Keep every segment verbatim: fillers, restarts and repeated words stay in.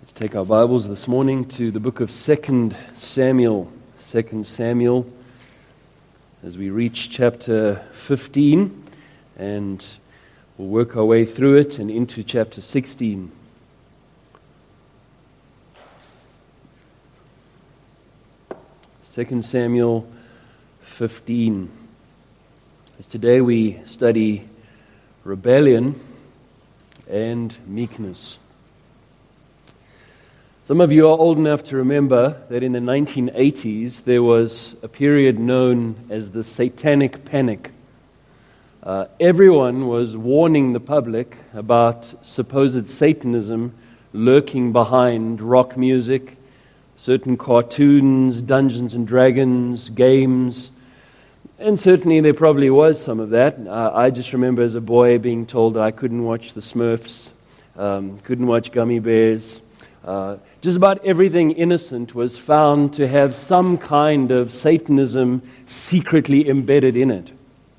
Let's take our Bibles this morning to the book of Second Samuel. Second Samuel, as we reach chapter fifteen, and we'll work our way through it and into chapter sixteen. Second Samuel fifteen. As today we study rebellion and meekness. Some of you are old enough to remember that in the nineteen eighties there was a period known as the Satanic Panic. Uh, everyone was warning the public about supposed Satanism lurking behind rock music, certain cartoons, Dungeons and Dragons, games, and certainly there probably was some of that. Uh, I just remember as a boy being told that I couldn't watch the Smurfs, um, couldn't watch Gummy Bears. Uh, just about everything innocent was found to have some kind of Satanism secretly embedded in it.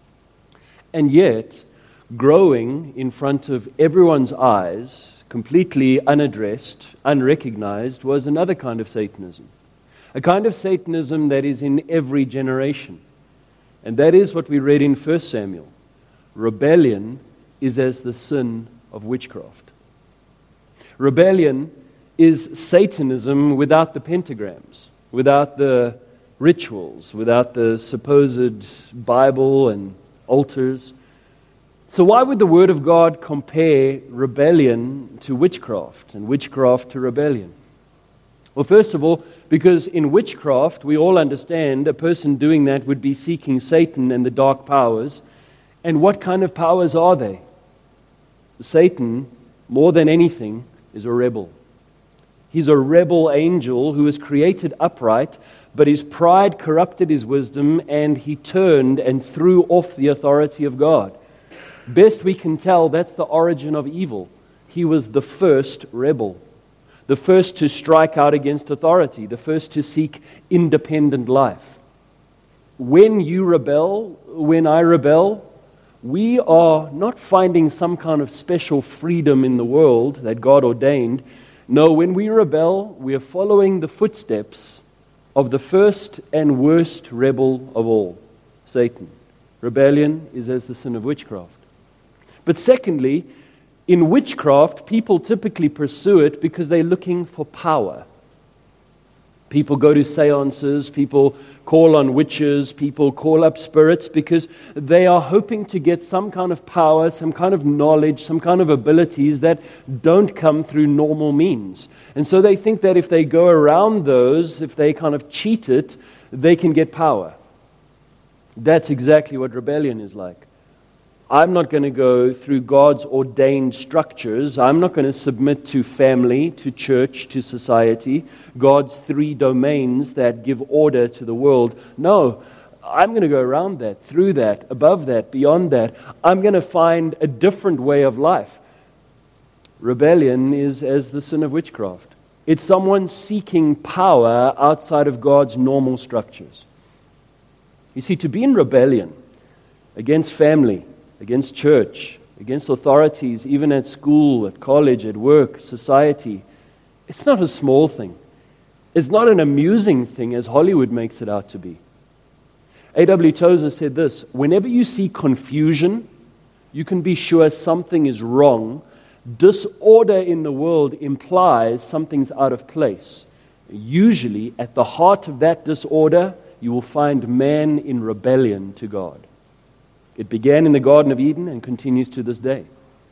And yet, growing in front of everyone's eyes, completely unaddressed, unrecognized, was another kind of Satanism. A kind of Satanism that is in every generation. And that is what we read in First Samuel. Rebellion is as the sin of witchcraft. Rebellion is Satanism without the pentagrams, without the rituals, without the supposed Bible and altars. So why would the Word of God compare rebellion to witchcraft and witchcraft to rebellion? Well, first of all, because in witchcraft, we all understand a person doing that would be seeking Satan and the dark powers. And what kind of powers are they? Satan, more than anything, is a rebel. He's a rebel angel who was created upright, but his pride corrupted his wisdom, and he turned and threw off the authority of God. Best we can tell, that's the origin of evil. He was the first rebel, the first to strike out against authority, the first to seek independent life. When you rebel, when I rebel, we are not finding some kind of special freedom in the world that God ordained. No, when we rebel, we are following the footsteps of the first and worst rebel of all, Satan. Rebellion is as the sin of witchcraft. But secondly, in witchcraft, people typically pursue it because they're looking for power. People go to seances, people call on witches, people call up spirits because they are hoping to get some kind of power, some kind of knowledge, some kind of abilities that don't come through normal means. And so they think that if they go around those, if they kind of cheat it, they can get power. That's exactly what rebellion is like. I'm not going to go through God's ordained structures. I'm not going to submit to family, to church, to society, God's three domains that give order to the world. No, I'm going to go around that, through that, above that, beyond that. I'm going to find a different way of life. Rebellion is as the sin of witchcraft. It's someone seeking power outside of God's normal structures. You see, to be in rebellion against family, against church, against authorities, even at school, at college, at work, society. It's not a small thing. It's not an amusing thing as Hollywood makes it out to be. A W Tozer said this: whenever you see confusion, you can be sure something is wrong. Disorder in the world implies something's out of place. Usually, at the heart of that disorder, you will find man in rebellion to God. It began in the Garden of Eden and continues to this day.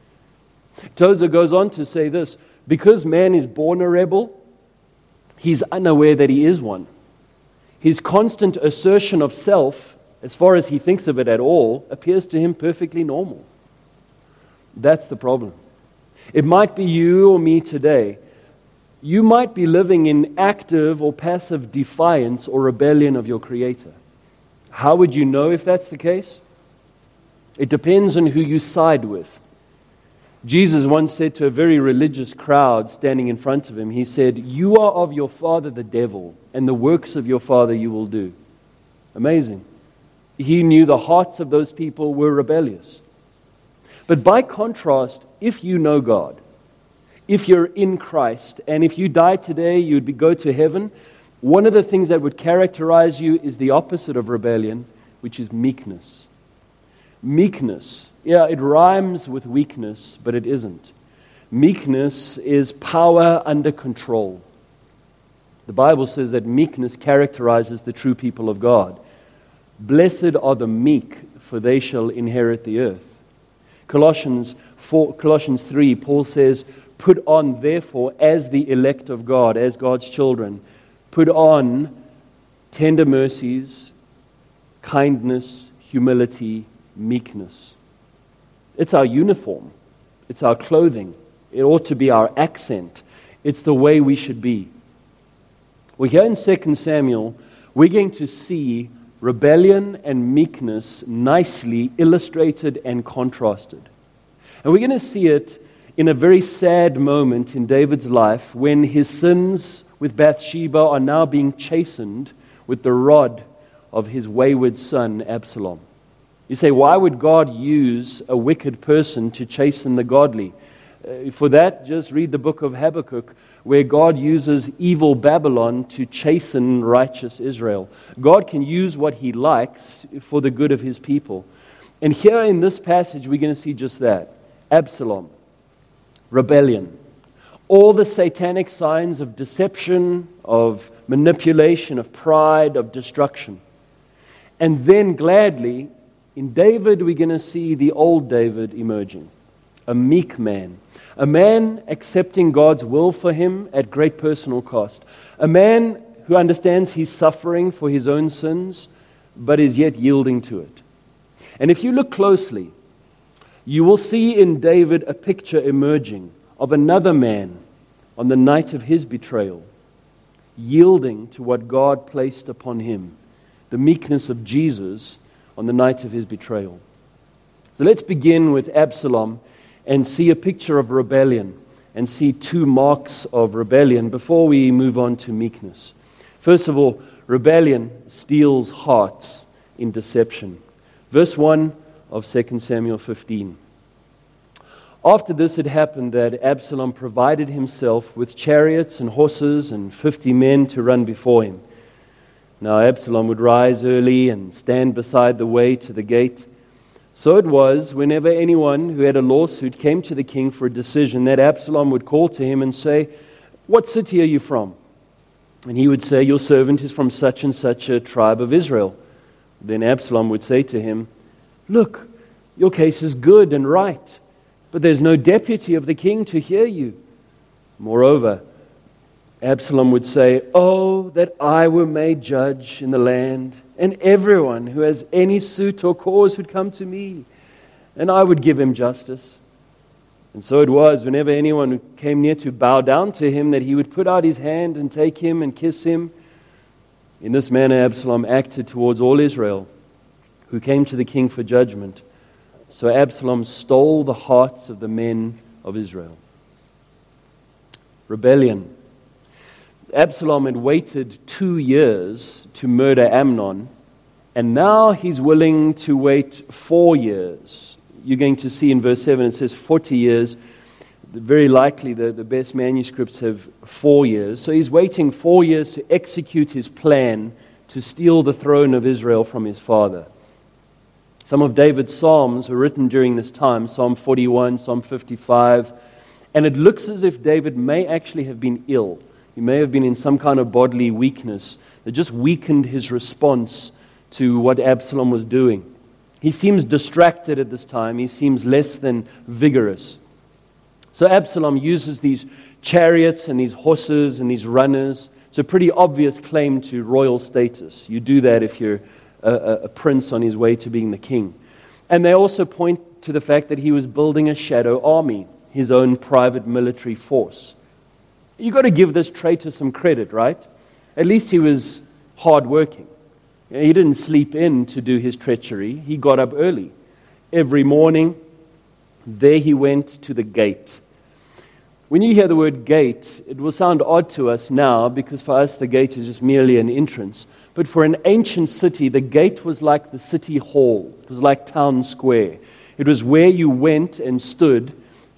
Tozer goes on to say this: because man is born a rebel, he's unaware that he is one. His constant assertion of self, as far as he thinks of it at all, appears to him perfectly normal. That's the problem. It might be you or me today. You might be living in active or passive defiance or rebellion of your Creator. How would you know if that's the case? It depends on who you side with. Jesus once said to a very religious crowd standing in front of him, he said, "You are of your father the devil, and the works of your father you will do." Amazing. He knew the hearts of those people were rebellious. But by contrast, if you know God, if you're in Christ, and if you died today, you'd be, go to heaven, one of the things that would characterize you is the opposite of rebellion, which is meekness. Meekness. Yeah, it rhymes with weakness, but it isn't. Meekness is power under control. The Bible says that meekness characterizes the true people of God. Blessed are the meek, for they shall inherit the earth. Colossians four, Colossians three, Paul says, put on, therefore, as the elect of God, as God's children, put on tender mercies, kindness, humility, meekness. It's our uniform. It's our clothing. It ought to be our accent. It's the way we should be. Well, here in Second Samuel, we're going to see rebellion and meekness nicely illustrated and contrasted. And we're going to see it in a very sad moment in David's life when his sins with Bathsheba are now being chastened with the rod of his wayward son Absalom. You say, why would God use a wicked person to chasten the godly? Uh, for that, just read the book of Habakkuk, where God uses evil Babylon to chasten righteous Israel. God can use what He likes for the good of His people. And here in this passage, we're going to see just that. Absalom, rebellion, all the satanic signs of deception, of manipulation, of pride, of destruction. And then gladly, in David, we're going to see the old David emerging, a meek man, a man accepting God's will for him at great personal cost, a man who understands he's suffering for his own sins, but is yet yielding to it. And if you look closely, you will see in David a picture emerging of another man on the night of his betrayal, yielding to what God placed upon him, the meekness of Jesus on the night of his betrayal. So let's begin with Absalom and see a picture of rebellion and see two marks of rebellion before we move on to meekness. First of all, rebellion steals hearts in deception. Verse one of Second Samuel fifteen. After this had happened, that Absalom provided himself with chariots and horses and fifty men to run before him. Now Absalom would rise early and stand beside the way to the gate. So it was, whenever anyone who had a lawsuit came to the king for a decision, that Absalom would call to him and say, "What city are you from?" And he would say, "Your servant is from such and such a tribe of Israel." Then Absalom would say to him, "Look, your case is good and right, but there's no deputy of the king to hear you." Moreover, Absalom would say, "Oh, that I were made judge in the land, and everyone who has any suit or cause would come to me, and I would give him justice." And so it was, whenever anyone came near to bow down to him, that he would put out his hand and take him and kiss him. In this manner Absalom acted towards all Israel, who came to the king for judgment. So Absalom stole the hearts of the men of Israel. Rebellion. Absalom had waited two years to murder Amnon, and now he's willing to wait four years. You're going to see in verse seven, it says forty years. Very likely the, the best manuscripts have four years. So he's waiting four years to execute his plan to steal the throne of Israel from his father. Some of David's psalms were written during this time, Psalm forty-one, Psalm fifty-five, and it looks as if David may actually have been ill. He may have been in some kind of bodily weakness that just weakened his response to what Absalom was doing. He seems distracted at this time. He seems less than vigorous. So Absalom uses these chariots and these horses and these runners. It's a pretty obvious claim to royal status. You do that if you're a, a, a prince on his way to being the king. And they also point to the fact that he was building a shadow army, his own private military force. You've got to give this traitor some credit, right? At least he was hardworking. He didn't sleep in to do his treachery. He got up early. Every morning, there he went to the gate. When you hear the word gate, it will sound odd to us now because for us the gate is just merely an entrance. But for an ancient city, the gate was like the city hall. It was like town square. It was where you went and stood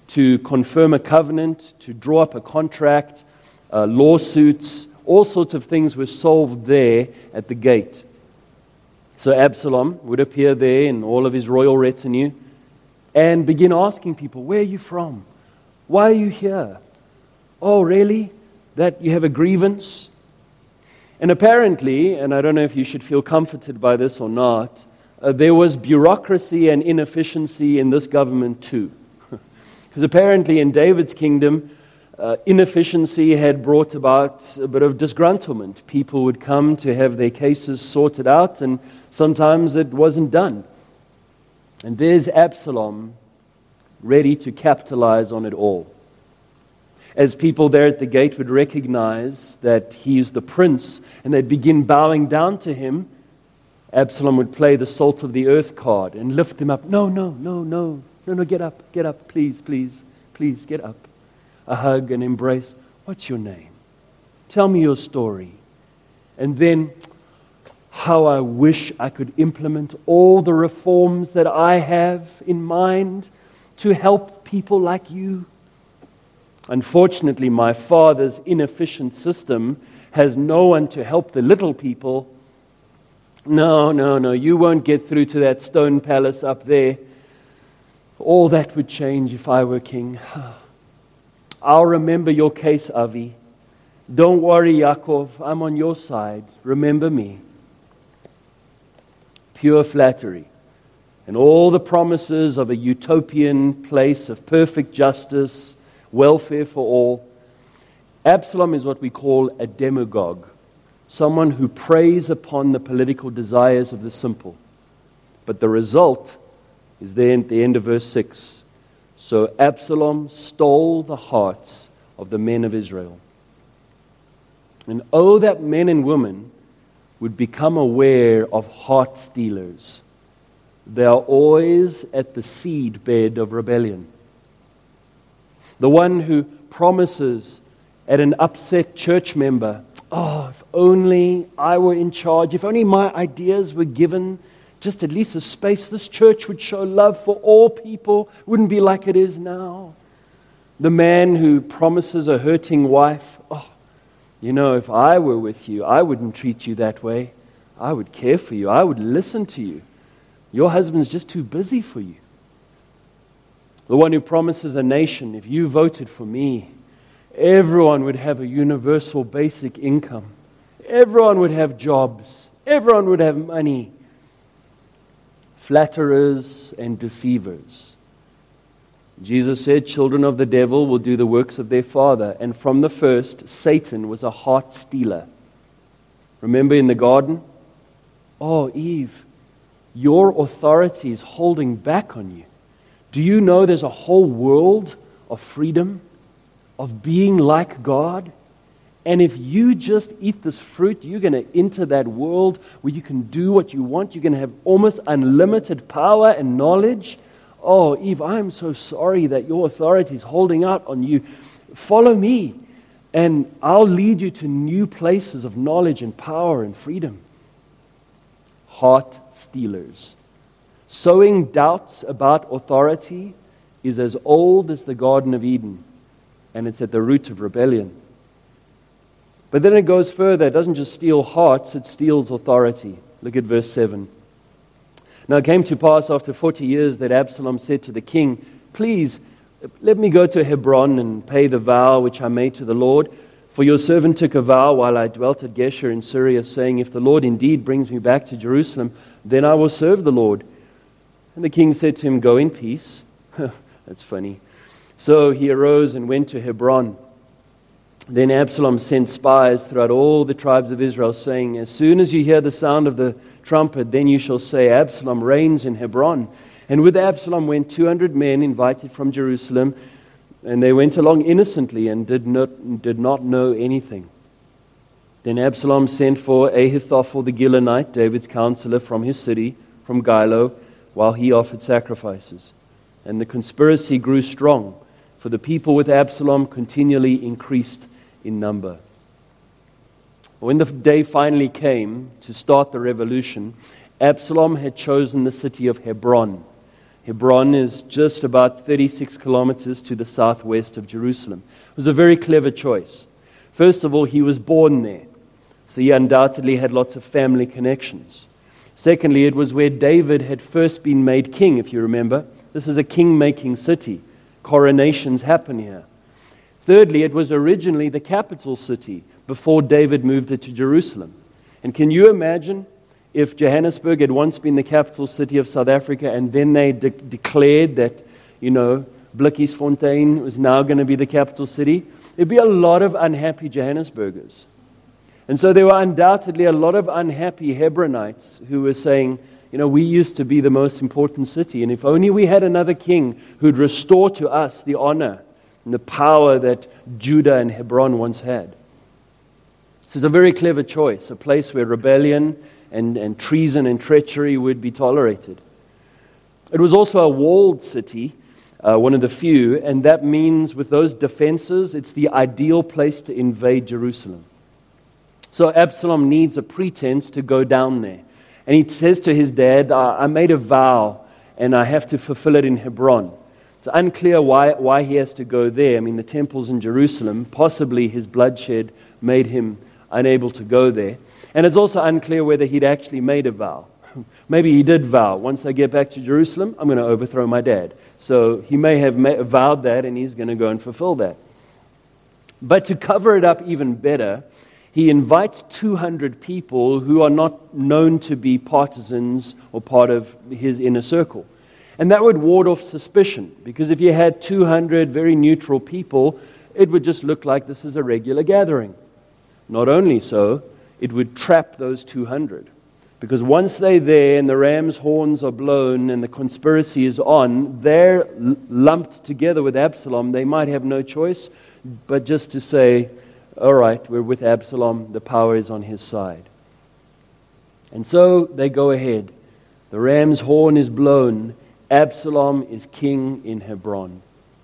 to confirm a covenant, to draw up a contract, uh, lawsuits, all sorts of things were solved there at the gate. So Absalom would appear there in all of his royal retinue and begin asking people, where are you from? Why are you here? Oh, really? That you have a grievance? And apparently, and I don't know if you should feel comforted by this or not, uh, there was bureaucracy and inefficiency in this government too. Because apparently in David's kingdom, uh, inefficiency had brought about a bit of disgruntlement. People would come to have their cases sorted out, and sometimes it wasn't done. And there's Absalom ready to capitalize on it all. As people there at the gate would recognize that he is the prince and they'd begin bowing down to him, Absalom would play the salt of the earth card and lift them up. No, no, no, no, no, no, get up, get up, please, please, please, get up. A hug, an embrace. What's your name? Tell me your story. And then, how I wish I could implement all the reforms that I have in mind to help people like you. Unfortunately, my father's inefficient system has no one to help the little people. No, no, no, you won't get through to that stone palace up there. All that would change if I were king. I'll remember your case, Avi. Don't worry, Yaakov, I'm on your side. Remember me. Pure flattery. And all the promises of a utopian place of perfect justice, welfare for all. Absalom is what we call a demagogue, someone who preys upon the political desires of the simple. But the result is there at the end of verse six. So Absalom stole the hearts of the men of Israel. And oh, that men and women would become aware of heart stealers. They are always at the seed bed of rebellion. The one who promises at an upset church member, oh, if only I were in charge, if only my ideas were given just at least a space, this church would show love for all people, wouldn't be like it is now. The man who promises a hurting wife, oh, you know, if I were with you, I wouldn't treat you that way. I would care for you. I would listen to you. Your husband's just too busy for you. The one who promises a nation, if you voted for me, everyone would have a universal basic income. Everyone would have jobs. Everyone would have money. Flatterers and deceivers. Jesus said, children of the devil will do the works of their father. And from the first, Satan was a heart stealer. Remember in the garden? Oh, Eve, your authority is holding back on you. Do you know there's a whole world of freedom, of being like God? And if you just eat this fruit, you're going to enter that world where you can do what you want. You're going to have almost unlimited power and knowledge. Oh, Eve, I'm so sorry that your authority is holding out on you. Follow me, and I'll lead you to new places of knowledge and power and freedom. Heart stealers. Sowing doubts about authority is as old as the Garden of Eden, and it's at the root of rebellion. But then it goes further. It doesn't just steal hearts, it steals authority. Look at verse seven. Now it came to pass after forty years that Absalom said to the king, please, let me go to Hebron and pay the vow which I made to the Lord. For your servant took a vow while I dwelt at Geshur in Syria, saying, if the Lord indeed brings me back to Jerusalem, then I will serve the Lord. And the king said to him, go in peace. That's funny. So he arose and went to Hebron. Then Absalom sent spies throughout all the tribes of Israel, saying, as soon as you hear the sound of the trumpet, then you shall say, Absalom reigns in Hebron. And with Absalom went two hundred men invited from Jerusalem, and they went along innocently and did not, did not know anything. Then Absalom sent for Ahithophel the Gilonite, David's counselor, from his city, from Gilo, while he offered sacrifices. And the conspiracy grew strong, for the people with Absalom continually increased in number. When the day finally came to start the revolution, Absalom had chosen the city of Hebron. Hebron is just about thirty-six kilometers to the southwest of Jerusalem. It was a very clever choice. First of all, he was born there, so he undoubtedly had lots of family connections. Secondly, it was where David had first been made king, if you remember. This is a king-making city. Coronations happen here. Thirdly, it was originally the capital city before David moved it to Jerusalem. And can you imagine if Johannesburg had once been the capital city of South Africa and then they de- declared that, you know, Blikkiesfontein was now going to be the capital city? There'd be a lot of unhappy Johannesburgers. And so there were undoubtedly a lot of unhappy Hebronites who were saying, you know, we used to be the most important city, and if only we had another king who'd restore to us the honor and the power that Judah and Hebron once had. This is a very clever choice, a place where rebellion and, and treason and treachery would be tolerated. It was also a walled city, uh, one of the few, and that means with those defenses, it's the ideal place to invade Jerusalem. So Absalom needs a pretense to go down there. And he says to his dad, I made a vow and I have to fulfill it in Hebron. It's unclear why, why he has to go there. I mean, the temple's in Jerusalem. Possibly his bloodshed made him unable to go there. And it's also unclear whether he'd actually made a vow. Maybe he did vow, once I get back to Jerusalem, I'm going to overthrow my dad. So he may have ma- vowed that and he's going to go and fulfill that. But to cover it up even better, he invites two hundred people who are not known to be partisans or part of his inner circle. And that would ward off suspicion, because if you had two hundred very neutral people, it would just look like this is a regular gathering. Not only so, it would trap those two hundred. Because once they're there and the ram's horns are blown and the conspiracy is on, they're l- lumped together with Absalom. They might have no choice but just to say, all right, we're with Absalom, the power is on his side. And so they go ahead. The ram's horn is blown. Absalom is king in Hebron.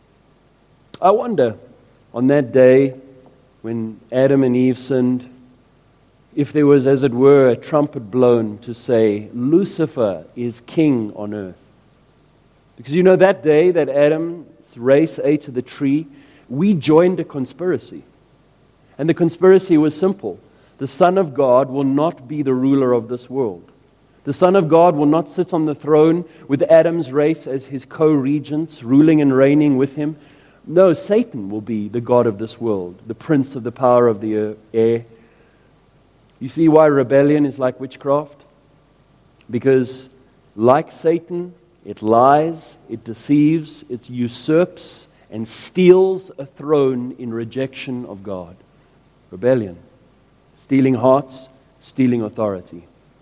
I wonder, on that day when Adam and Eve sinned, if there was, as it were, a trumpet blown to say, Lucifer is king on earth. Because you know that day that Adam's race ate of the tree, we joined a conspiracy. And the conspiracy was simple. The Son of God will not be the ruler of this world. The Son of God will not sit on the throne with Adam's race as his co-regents, ruling and reigning with him. No, Satan will be the god of this world, the prince of the power of the air. You see why rebellion is like witchcraft? Because like Satan, it lies, it deceives, it usurps, and steals a throne in rejection of God. Rebellion. Stealing hearts, stealing authority.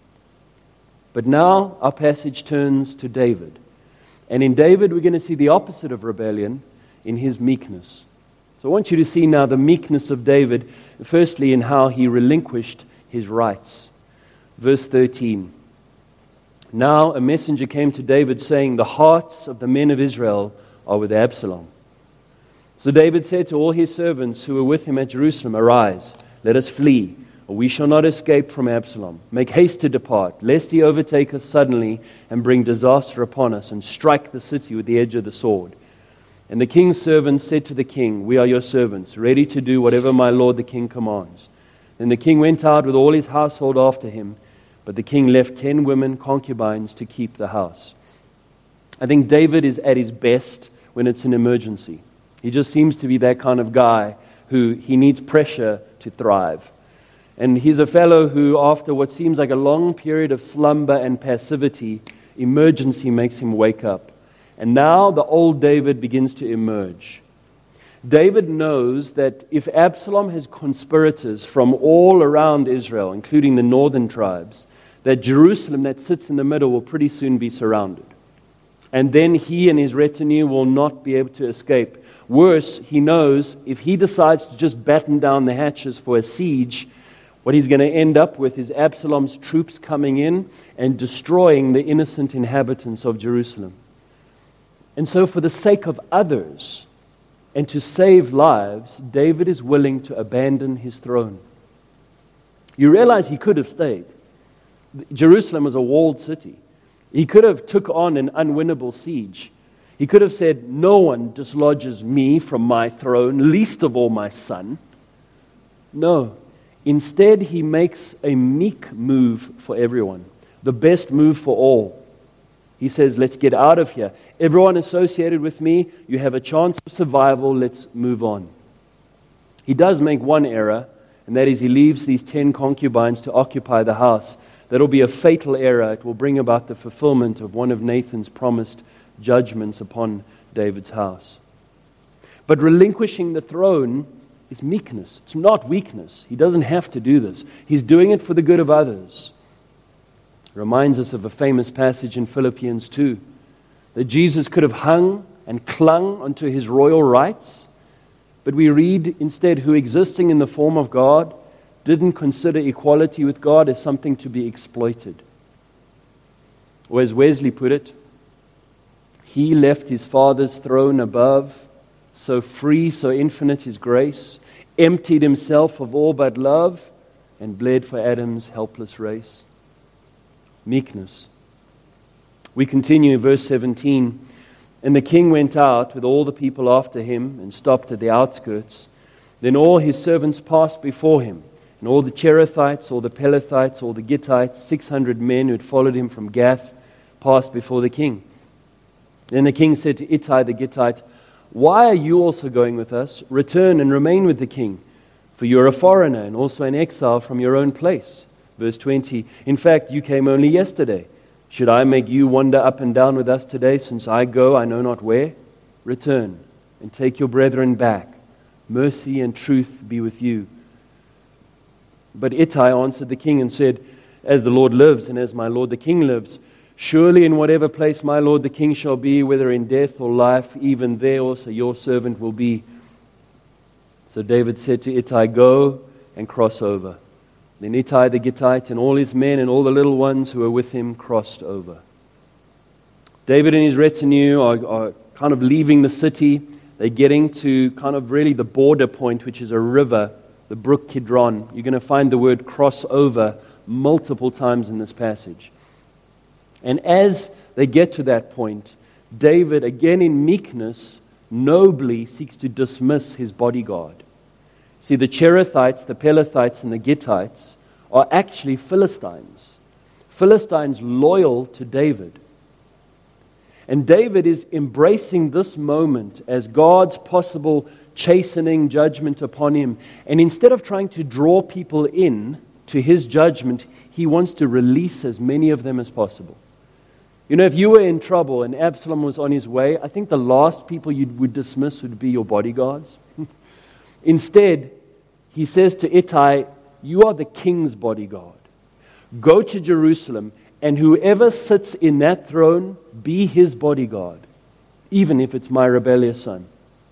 But now our passage turns to David. And in David we're going to see the opposite of rebellion in his meekness. So I want you to see now the meekness of David, firstly in how he relinquished his rights. Verse thirteen. Now a messenger came to David saying, the hearts of the men of Israel are with Absalom. So David said to all his servants who were with him at Jerusalem, arise, let us flee, or we shall not escape from Absalom. Make haste to depart, lest he overtake us suddenly and bring disaster upon us and strike the city with the edge of the sword. And the king's servants said to the king, we are your servants, ready to do whatever my lord the king commands. Then the king went out with all his household after him, but the king left ten women, concubines, to keep the house. I think David is at his best when it's an emergency. He just seems to be that kind of guy who he needs pressure to thrive. And he's a fellow who, after what seems like a long period of slumber and passivity, emergency makes him wake up. And now the old David begins to emerge. David knows that if Absalom has conspirators from all around Israel, including the northern tribes, that Jerusalem that sits in the middle will pretty soon be surrounded. And then he and his retinue will not be able to escape. Worse, he knows if he decides to just batten down the hatches for a siege, what he's going to end up with is Absalom's troops coming in and destroying the innocent inhabitants of Jerusalem. And so for the sake of others and to save lives, David is willing to abandon his throne. You realize he could have stayed. Jerusalem was a walled city. He could have took on an unwinnable siege. He could have said, no one dislodges me from my throne, least of all my son. No. Instead, he makes a meek move for everyone, the best move for all. He says, let's get out of here. Everyone associated with me, you have a chance of survival, let's move on. He does make one error, and that is he leaves these ten concubines to occupy the house. That'll be a fatal error. It will bring about the fulfillment of one of Nathan's promised judgments upon David's house. But relinquishing the throne is meekness. It's not weakness. He doesn't have to do this. He's doing it for the good of others. It reminds us of a famous passage in Philippians two, that Jesus could have hung and clung onto his royal rights, but we read instead, who existing in the form of God, didn't consider equality with God as something to be exploited. Or as Wesley put it, he left his Father's throne above, so free, so infinite his grace, emptied himself of all but love, and bled for Adam's helpless race. Meekness. We continue, verse seventeen. And the king went out with all the people after him and stopped at the outskirts. Then all his servants passed before him, and all the Cherethites, all the Pelethites, all the Gittites, six hundred men who had followed him from Gath, passed before the king. Then the king said to Ittai the Gittite, why are you also going with us? Return and remain with the king, for you are a foreigner and also an exile from your own place. Verse twenty, in fact, you came only yesterday. Should I make you wander up and down with us today, since I go I know not where? Return and take your brethren back. Mercy and truth be with you. But Ittai answered the king and said, as the Lord lives and as my lord the king lives, surely in whatever place my lord the king shall be, whether in death or life, even there also your servant will be. So David said to Ittai, go and cross over. Then Ittai the Gittite and all his men and all the little ones who were with him crossed over. David and his retinue are, are kind of leaving the city. They're getting to kind of really the border point, which is a river, the brook Kidron. You're going to find the word cross over multiple times in this passage. And as they get to that point, David, again in meekness, nobly seeks to dismiss his bodyguard. See, the Cherethites, the Pelethites, and the Gittites are actually Philistines. Philistines loyal to David. And David is embracing this moment as God's possible chastening judgment upon him. And instead of trying to draw people in to his judgment, he wants to release as many of them as possible. You know, if you were in trouble and Absalom was on his way, I think the last people you would dismiss would be your bodyguards. Instead, he says to Ittai, you are the king's bodyguard. Go to Jerusalem, and whoever sits in that throne, be his bodyguard, even if it's my rebellious son.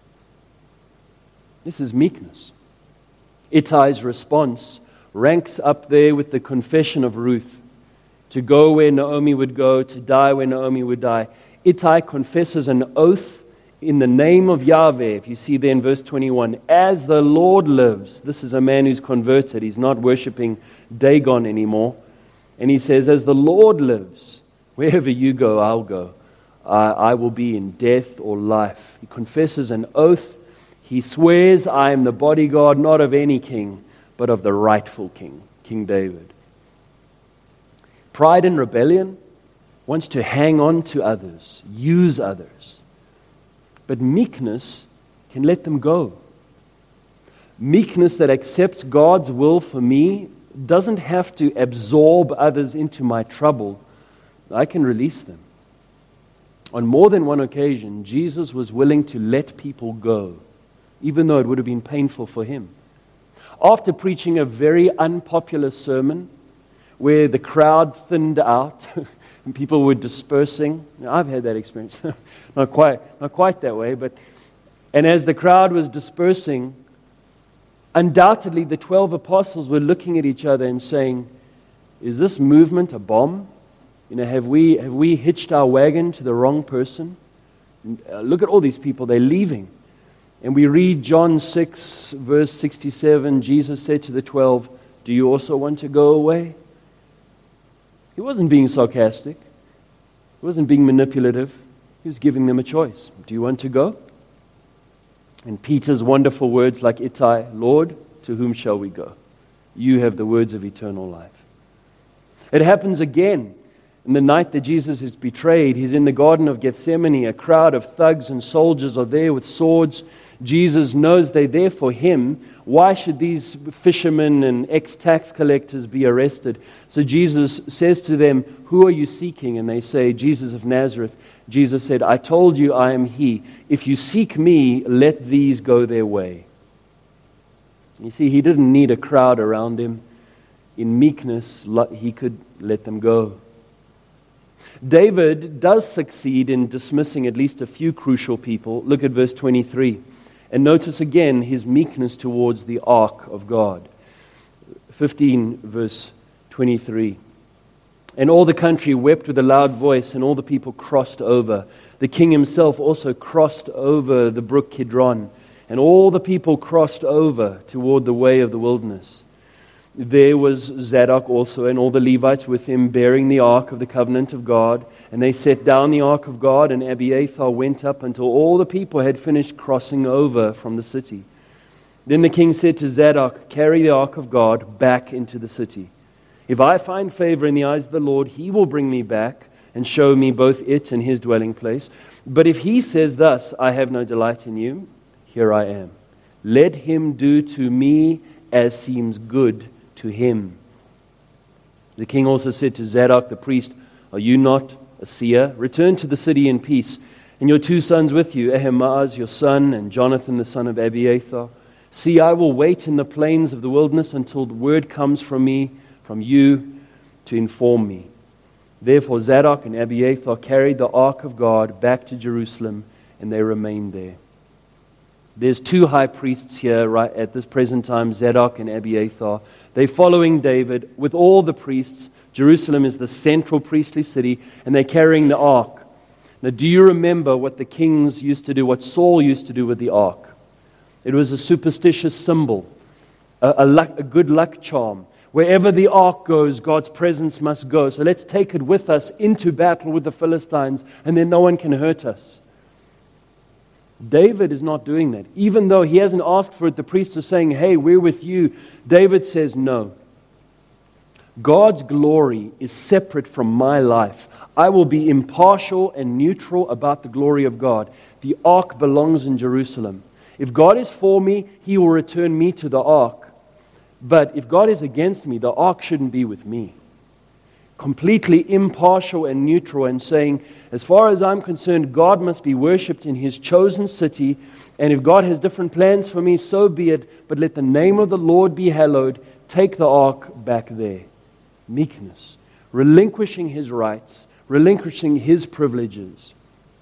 This is meekness. Ittai's response ranks up there with the confession of Ruth, to go where Naomi would go, to die where Naomi would die. Ittai confesses an oath in the name of Yahweh, if you see there in verse twenty-one, as the Lord lives. This is a man who's converted. He's not worshiping Dagon anymore. And he says, as the Lord lives, wherever you go, I'll go. I, I will be in death or life. He confesses an oath. He swears, I am the bodyguard, not of any king, but of the rightful king, King David. Pride and rebellion wants to hang on to others, use others. But meekness can let them go. Meekness that accepts God's will for me doesn't have to absorb others into my trouble. I can release them. On more than one occasion, Jesus was willing to let people go, even though it would have been painful for him. After preaching a very unpopular sermon where the crowd thinned out and people were dispersing. Now, I've had that experience. not quite, not quite that way, but and as the crowd was dispersing, undoubtedly the twelve apostles were looking at each other and saying, is this movement a bomb? You know, have we have we hitched our wagon to the wrong person? Uh, look at all these people, they're leaving. And we read John six, verse sixty-seven, Jesus said to the twelve, do you also want to go away? He wasn't being sarcastic. He wasn't being manipulative. He was giving them a choice. Do you want to go? And Peter's wonderful words like Ittai, Lord, to whom shall we go? You have the words of eternal life. It happens again. In the night that Jesus is betrayed, he's in the Garden of Gethsemane. A crowd of thugs and soldiers are there with swords. Jesus knows they're there for him. Why should these fishermen and ex-tax collectors be arrested? So Jesus says to them, who are you seeking? And they say, Jesus of Nazareth. Jesus said, I told you I am he. If you seek me, let these go their way. You see, he didn't need a crowd around him. In meekness, he could let them go. David does succeed in dismissing at least a few crucial people. Look at verse twenty-three. And notice again his meekness towards the ark of God. fifteen, verse twenty-three. And all the country wept with a loud voice, and all the people crossed over. The king himself also crossed over the brook Kidron, and all the people crossed over toward the way of the wilderness. There was Zadok also, and all the Levites with him, bearing the ark of the covenant of God. And they set down the ark of God, and Abiathar went up until all the people had finished crossing over from the city. Then the king said to Zadok, carry the ark of God back into the city. If I find favor in the eyes of the Lord, he will bring me back and show me both it and his dwelling place. But if he says thus, I have no delight in you, here I am. Let him do to me as seems good to him. The king also said to Zadok the priest, are you not a seer? Return to the city in peace, and your two sons with you, Ahimaaz your son, and Jonathan the son of Abiathar. See, I will wait in the plains of the wilderness until the word comes from me, from you, to inform me. Therefore Zadok and Abiathar carried the ark of God back to Jerusalem, and they remained there. There's two high priests here right at this present time, Zadok and Abiathar. They're following David with all the priests. Jerusalem is the central priestly city, and they're carrying the ark. Now, do you remember what the kings used to do, what Saul used to do with the ark? It was a superstitious symbol, a, a, luck, a good luck charm. Wherever the ark goes, God's presence must go. So let's take it with us into battle with the Philistines, and then no one can hurt us. David is not doing that. Even though he hasn't asked for it, the priests are saying, hey, we're with you. David says, no. God's glory is separate from my life. I will be impartial and neutral about the glory of God. The ark belongs in Jerusalem. If God is for me, he will return me to the ark. But if God is against me, the ark shouldn't be with me. Completely impartial and neutral, and saying, as far as I'm concerned, God must be worshipped in his chosen city, and if God has different plans for me, so be it, but let the name of the Lord be hallowed. Take the ark back there. Meekness, relinquishing his rights, relinquishing his privileges.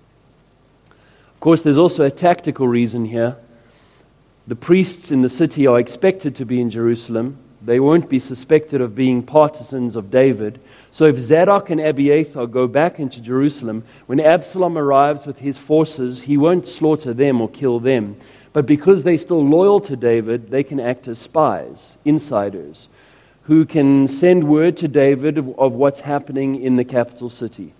Of course, there's also a tactical reason here. The priests in the city are expected to be in Jerusalem. They won't be suspected of being partisans of David. So if Zadok and Abiathar go back into Jerusalem, when Absalom arrives with his forces, he won't slaughter them or kill them. But because they're still loyal to David, they can act as spies, insiders, who can send word to David of, of what's happening in the capital city.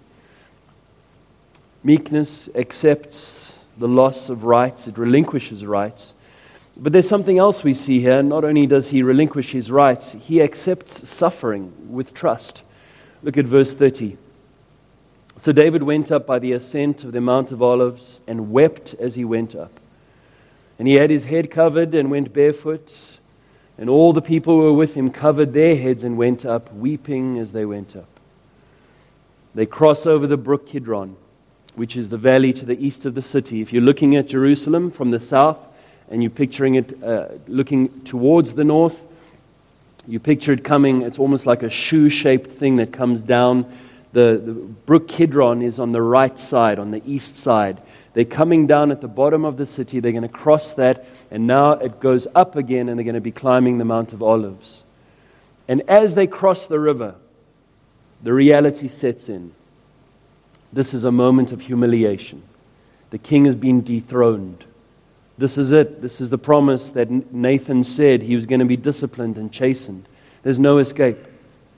Meekness accepts the loss of rights. It relinquishes rights. But there's something else we see here. Not only does he relinquish his rights, he accepts suffering with trust. Look at verse thirty. So David went up by the ascent of the Mount of Olives and wept as he went up. And he had his head covered and went barefoot. And all the people who were with him covered their heads and went up, weeping as they went up. They cross over the brook Kidron, which is the valley to the east of the city. If you're looking at Jerusalem from the south, and you're picturing it uh, looking towards the north, you picture it coming, it's almost like a shoe-shaped thing that comes down. The, the brook Kidron is on the right side, on the east side. They're coming down at the bottom of the city. They're going to cross that, and now it goes up again, and they're going to be climbing the Mount of Olives. And as they cross the river, the reality sets in. This is a moment of humiliation. The king has been dethroned. This is it. This is the promise that Nathan said he was going to be disciplined and chastened. There's no escape.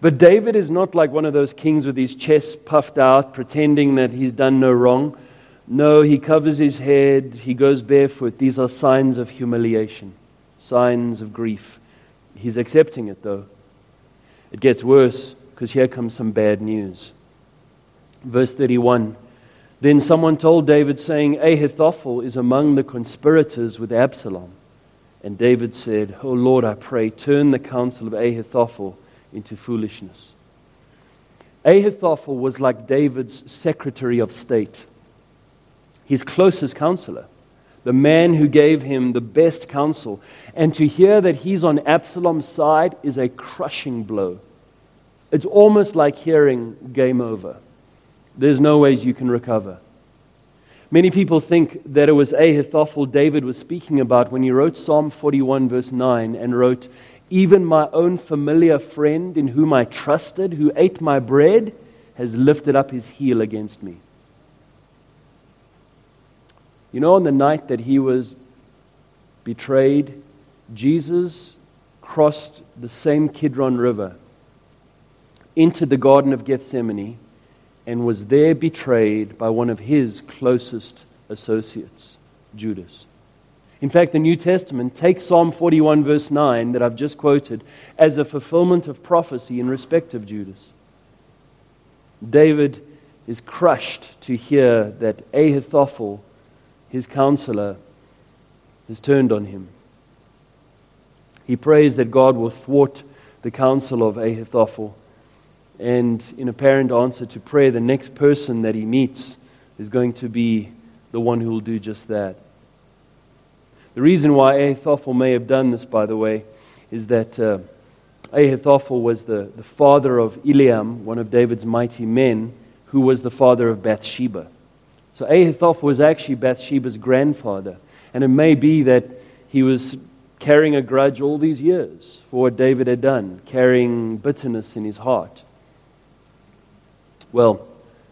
But David is not like one of those kings with his chest puffed out, pretending that he's done no wrong. No, he covers his head, he goes barefoot. These are signs of humiliation, signs of grief. He's accepting it, though. It gets worse, because here comes some bad news. Verse thirty-one, then someone told David, saying, Ahithophel is among the conspirators with Absalom. And David said, O Lord, I pray, turn the counsel of Ahithophel into foolishness. Ahithophel was like David's Secretary of State, his closest counselor, the man who gave him the best counsel. And to hear that he's on Absalom's side is a crushing blow. It's almost like hearing game over. There's no ways you can recover. Many people think that it was Ahithophel David was speaking about when he wrote Psalm forty-one verse nine and wrote, even my own familiar friend in whom I trusted, who ate my bread, has lifted up his heel against me. You know, on the night that he was betrayed, Jesus crossed the same Kidron River into the Garden of Gethsemane and was there betrayed by one of his closest associates, Judas. In fact, the New Testament takes Psalm forty-one verse nine that I've just quoted as a fulfillment of prophecy in respect of Judas. David is crushed to hear that Ahithophel, his counselor, has turned on him. He prays that God will thwart the counsel of Ahithophel. And in apparent answer to prayer, the next person that he meets is going to be the one who will do just that. The reason why Ahithophel may have done this, by the way, is that uh, Ahithophel was the, the father of Eliam, one of David's mighty men, who was the father of Bathsheba. So Ahithophel was actually Bathsheba's grandfather. And it may be that he was carrying a grudge all these years for what David had done, carrying bitterness in his heart. Well,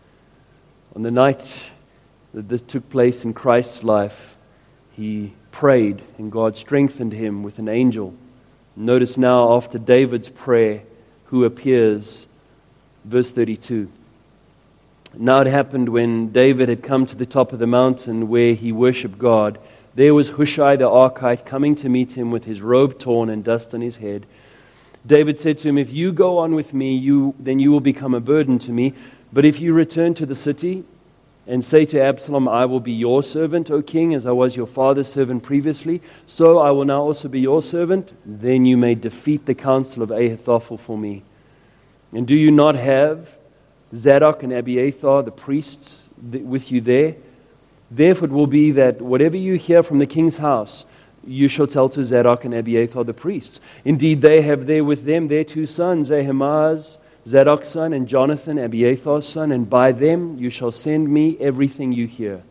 on the night that this took place in Christ's life, he prayed and God strengthened him with an angel. Notice now, after David's prayer, who appears, verse thirty-two. Now it happened when David had come to the top of the mountain where he worshipped God, there was Hushai the Archite coming to meet him with his robe torn and dust on his head. David said to him, if you go on with me, you then you will become a burden to me. But if you return to the city and say to Absalom, I will be your servant, O king, as I was your father's servant previously, so I will now also be your servant, then you may defeat the counsel of Ahithophel for me. And do you not have Zadok and Abiathar, the priests, with you there? Therefore it will be that whatever you hear from the king's house, you shall tell to Zadok and Abiathar the priests. Indeed, they have there with them their two sons, Ahimaaz, Zadok's son, and Jonathan, Abiathar's son, and by them you shall send me everything you hear.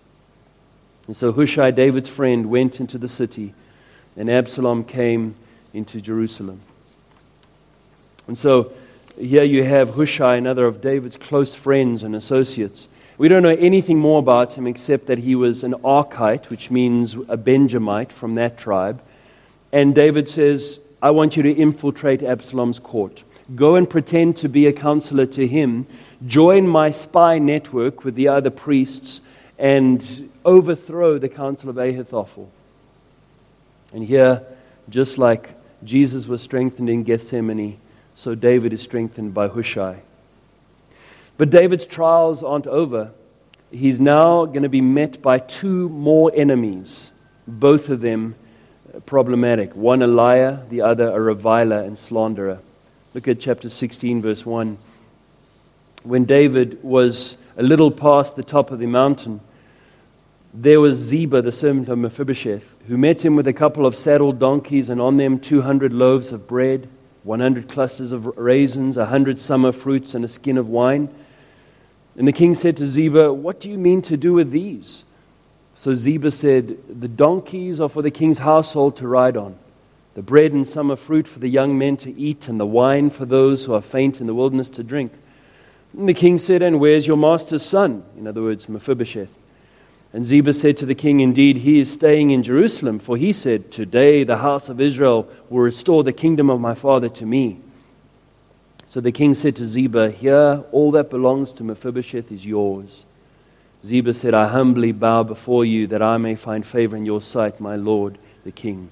And so Hushai, David's friend, went into the city, and Absalom came into Jerusalem. And so here you have Hushai, another of David's close friends and associates. We don't know anything more about him except that he was an Archite, which means a Benjamite from that tribe. And David says, I want you to infiltrate Absalom's court. Go and pretend to be a counselor to him. Join my spy network with the other priests and overthrow the counsel of Ahithophel. And here, just like Jesus was strengthened in Gethsemane, so David is strengthened by Hushai. But David's trials aren't over. He's now going to be met by two more enemies, both of them problematic. One a liar, the other a reviler and slanderer. Look at chapter sixteen, verse one. When David was a little past the top of the mountain, there was Ziba, the servant of Mephibosheth, who met him with a couple of saddled donkeys, and on them two hundred loaves of bread, one hundred clusters of raisins, a hundred summer fruits, and a skin of wine. And the king said to Ziba, what do you mean to do with these? So Ziba said, the donkeys are for the king's household to ride on, the bread and summer fruit for the young men to eat, and the wine for those who are faint in the wilderness to drink. And the king said, and where's your master's son? In other words, Mephibosheth. And Ziba said to the king, indeed, he is staying in Jerusalem, for he said, today the house of Israel will restore the kingdom of my father to me. So the king said to Ziba, "Here, all that belongs to Mephibosheth is yours." Ziba said, "I humbly bow before you that I may find favor in your sight, my lord, the king."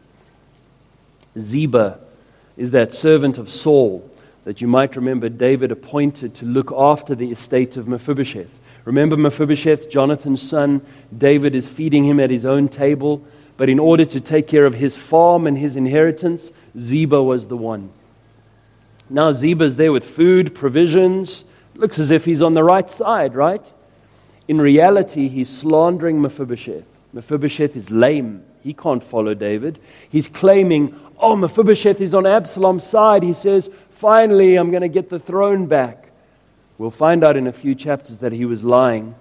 Ziba is that servant of Saul that you might remember David appointed to look after the estate of Mephibosheth. Remember Mephibosheth, Jonathan's son? David is feeding him at his own table, but in order to take care of his farm and his inheritance, Ziba was the one. Now Ziba's there with food, provisions. Looks as if he's on the right side, right? In reality, he's slandering Mephibosheth. Mephibosheth is lame. He can't follow David. He's claiming, oh, Mephibosheth is on Absalom's side. He says, finally, I'm going to get the throne back. We'll find out in a few chapters that he was lying.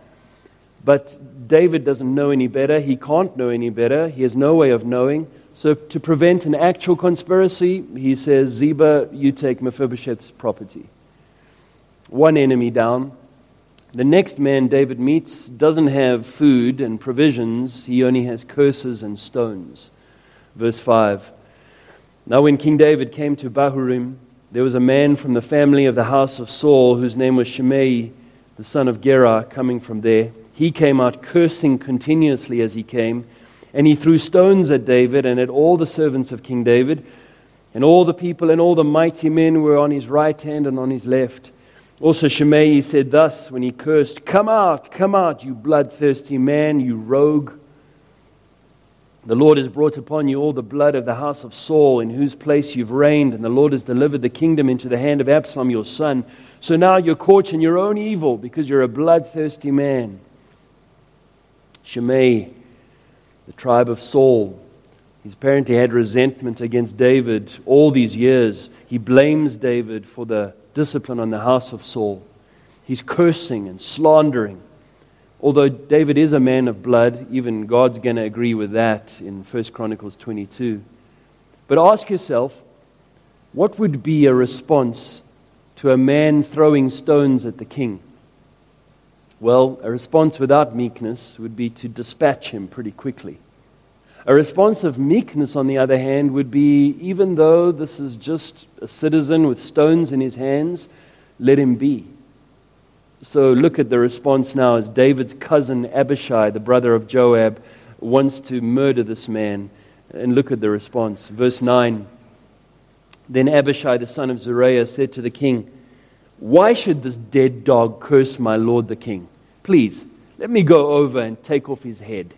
But David doesn't know any better. He can't know any better. He has no way of knowing. So to prevent an actual conspiracy, he says, Ziba, you take Mephibosheth's property. One enemy down. The next man David meets doesn't have food and provisions. He only has curses and stones. Verse five. Now when King David came to Bahurim, there was a man from the family of the house of Saul whose name was Shimei, the son of Gera, coming from there. He came out cursing continuously as he came, and he threw stones at David and at all the servants of King David, and all the people and all the mighty men were on his right hand and on his left. Also Shimei said thus when he cursed, "Come out, come out, you bloodthirsty man, you rogue. The Lord has brought upon you all the blood of the house of Saul, in whose place you've reigned, and the Lord has delivered the kingdom into the hand of Absalom your son. So now you're caught in your own evil, because you're a bloodthirsty man." Shimei, the tribe of Saul, he's apparently had resentment against David all these years. He blames David for the discipline on the house of Saul. He's cursing and slandering. Although David is a man of blood, even God's going to agree with that in First Chronicles twenty-two. But ask yourself, what would be a response to a man throwing stones at the king? Well, a response without meekness would be to dispatch him pretty quickly. A response of meekness, on the other hand, would be, even though this is just a citizen with stones in his hands, let him be. So look at the response now as David's cousin Abishai, the brother of Joab, wants to murder this man. And look at the response. Verse nine. Then Abishai, the son of Zeruiah, said to the king, "Why should this dead dog curse my lord the king? Please, let me go over and take off his head."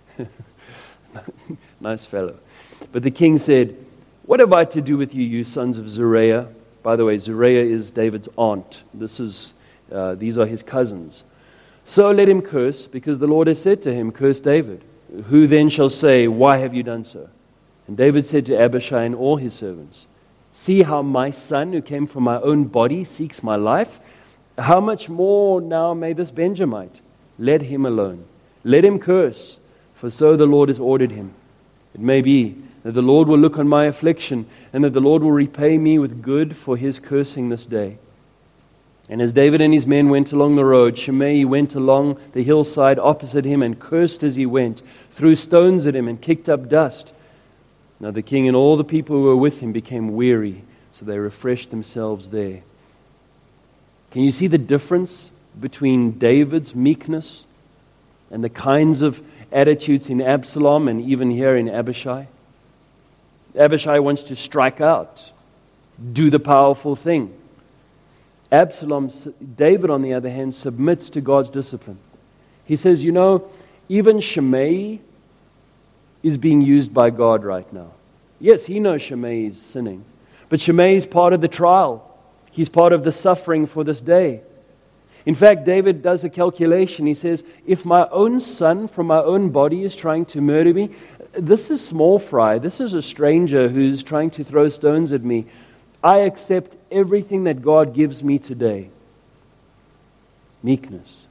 Nice fellow. But the king said, "What have I to do with you, you sons of Zeruiah?" By the way, Zeruiah is David's aunt. This is, uh, these are his cousins. "So let him curse, because the Lord has said to him, 'Curse David.' Who then shall say, 'Why have you done so?'" And David said to Abishai and all his servants, "See how my son, who came from my own body, seeks my life. How much more now may this Benjamite? Let him alone. Let him curse, for so the Lord has ordered him. It may be that the Lord will look on my affliction, and that the Lord will repay me with good for his cursing this day." And as David and his men went along the road, Shimei went along the hillside opposite him and cursed as he went, threw stones at him and kicked up dust. Now the king and all the people who were with him became weary, so they refreshed themselves there. Can you see the difference between David's meekness and the kinds of attitudes in Absalom and even here in Abishai? Abishai wants to strike out, do the powerful thing. Absalom, David on the other hand, submits to God's discipline. He says, you know, even Shimei is being used by God right now. Yes, he knows Shimei is sinning, but Shimei is part of the trial. He's part of the suffering for this day. In fact, David does a calculation. He says, if my own son from my own body is trying to murder me, this is small fry. This is a stranger who's trying to throw stones at me. I accept everything that God gives me today. Meekness.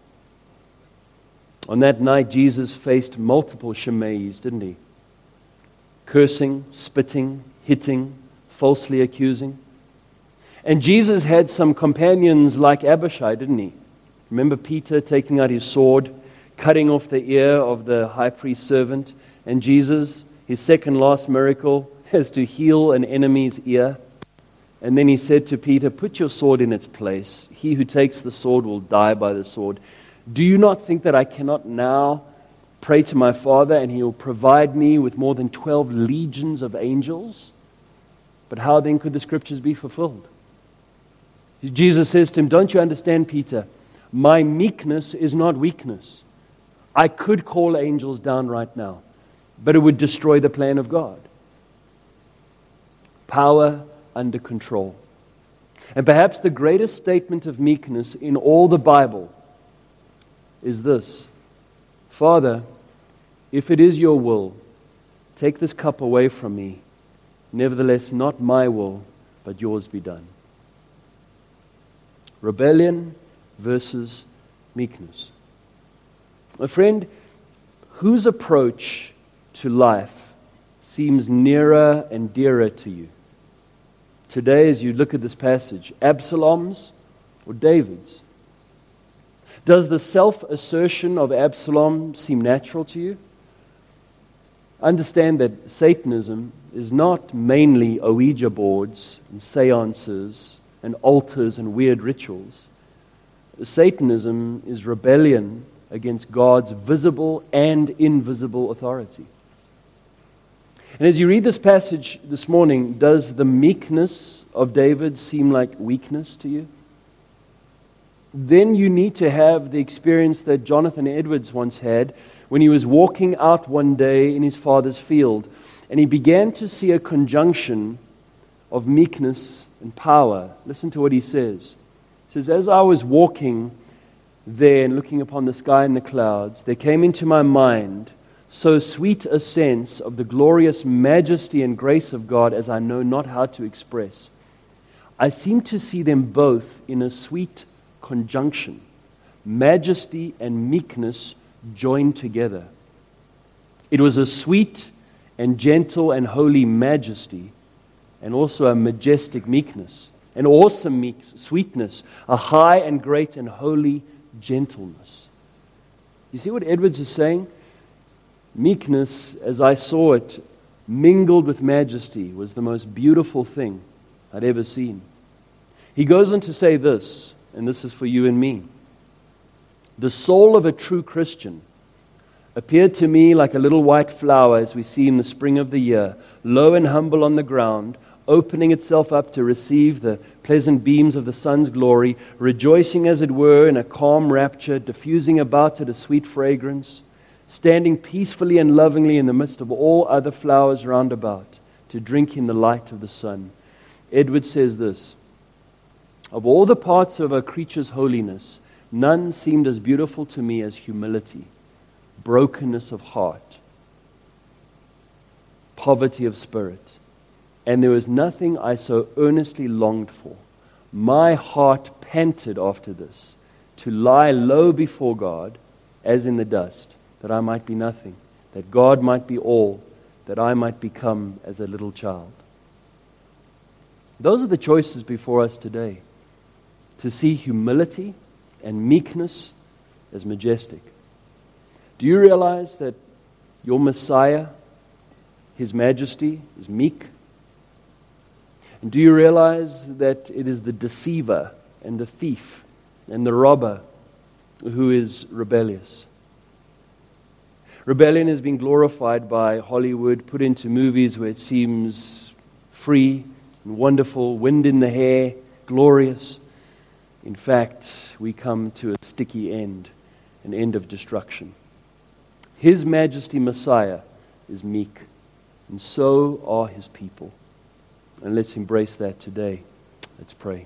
On that night, Jesus faced multiple Shimeis, didn't he? Cursing, spitting, hitting, falsely accusing. And Jesus had some companions like Abishai, didn't he? Remember Peter taking out his sword, cutting off the ear of the high priest's servant, and Jesus, his second last miracle, has to heal an enemy's ear. And then he said to Peter, "Put your sword in its place. He who takes the sword will die by the sword. Do you not think that I cannot now pray to my Father, and he will provide me with more than twelve legions of angels?" But how then could the scriptures be fulfilled? Jesus says to him, "Don't you understand, Peter? My meekness is not weakness. I could call angels down right now, but it would destroy the plan of God." Power under control. And perhaps the greatest statement of meekness in all the Bible is this: "Father, if it is your will, take this cup away from me. Nevertheless, not my will, but yours be done." Rebellion versus meekness. My friend, whose approach to life seems nearer and dearer to you today as you look at this passage? Absalom's or David's? Does the self-assertion of Absalom seem natural to you? Understand that Satanism is not mainly Ouija boards and seances and altars and weird rituals. Satanism is rebellion against God's visible and invisible authority. And as you read this passage this morning, does the meekness of David seem like weakness to you? Then you need to have the experience that Jonathan Edwards once had when he was walking out one day in his father's field, and he began to see a conjunction of meekness and power. Listen to what he says. He says, "As I was walking there and looking upon the sky and the clouds, there came into my mind so sweet a sense of the glorious majesty and grace of God as I know not how to express. I seemed to see them both in a sweet conjunction, majesty and meekness joined together. It was a sweet and gentle and holy majesty, and also a majestic meekness, an awesome meek sweetness, a high and great and holy gentleness." You see what Edwards is saying? Meekness, as I saw it, mingled with majesty, was the most beautiful thing I'd ever seen. He goes on to say this, and this is for you and me. "The soul of a true Christian appeared to me like a little white flower as we see in the spring of the year, low and humble on the ground, opening itself up to receive the pleasant beams of the sun's glory, rejoicing as it were in a calm rapture, diffusing about it a sweet fragrance, standing peacefully and lovingly in the midst of all other flowers round about, to drink in the light of the sun." Edward says this: "Of all the parts of a creature's holiness, none seemed as beautiful to me as humility, brokenness of heart, poverty of spirit. And there was nothing I so earnestly longed for. My heart panted after this, to lie low before God as in the dust, that I might be nothing, that God might be all, that I might become as a little child." Those are the choices before us today. To see humility and meekness as majestic. Do you realize that your Messiah, His Majesty, is meek? And do you realize that it is the deceiver and the thief and the robber who is rebellious? Rebellion has been glorified by Hollywood, put into movies where it seems free and wonderful, wind in the hair, glorious. In fact, we come to a sticky end, an end of destruction. His Majesty Messiah is meek, and so are His people. And let's embrace that today. Let's pray.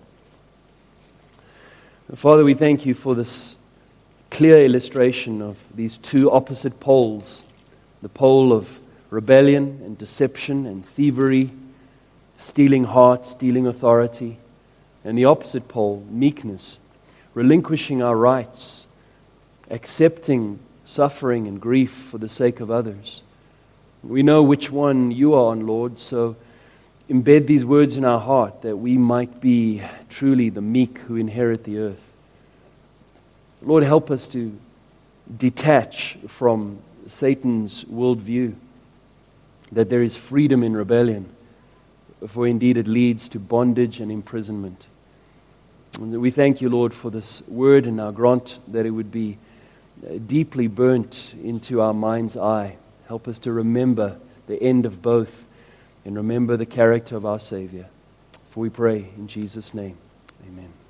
Father, we thank You for this clear illustration of these two opposite poles, the pole of rebellion and deception and thievery, stealing heart, stealing authority, and the opposite pole, meekness, relinquishing our rights, accepting suffering and grief for the sake of others. We know which one You are on, Lord, so embed these words in our heart that we might be truly the meek who inherit the earth. Lord, help us to detach from Satan's worldview, that there is freedom in rebellion, for indeed it leads to bondage and imprisonment. And we thank you, Lord, for this word, and now grant that it would be deeply burnt into our mind's eye. Help us to remember the end of both and remember the character of our Savior. For we pray in Jesus' name. Amen.